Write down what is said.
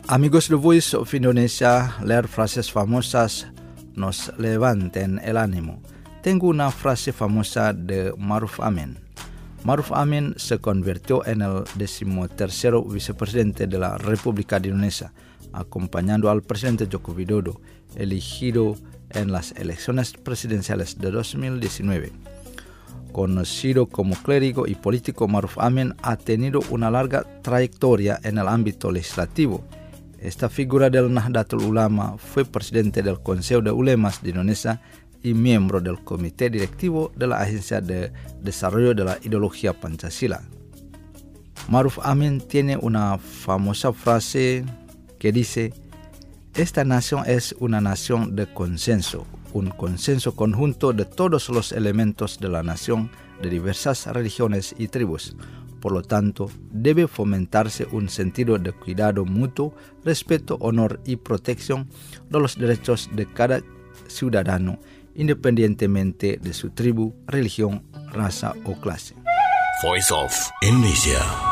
Amigos de Voice of Indonesia, leer frases famosas nos levanten el ánimo. Tengo una frase famosa de Maruf Amin. Maruf Amin se convirtió en el 13º vicepresidente de la República de Indonesia, acompañando al presidente Joko Widodo, elegido en las elecciones presidenciales de 2019. Conocido como clérigo y político, Maruf Amin ha tenido una larga trayectoria en el ámbito legislativo. Esta figura del Nahdlatul Ulama fue presidente del Consejo de Ulemas de Indonesia y miembro del comité directivo de la Agencia de Desarrollo de la Ideología Pancasila. Maruf Amin tiene una famosa frase que dice: "Esta nación es una nación de consenso, un consenso conjunto de todos los elementos de la nación de diversas religiones y tribus. Por lo tanto, debe fomentarse un sentido de cuidado mutuo, respeto, honor y protección de los derechos de cada ciudadano, independientemente de su tribu, religión, raza o clase." Voice of Indonesia.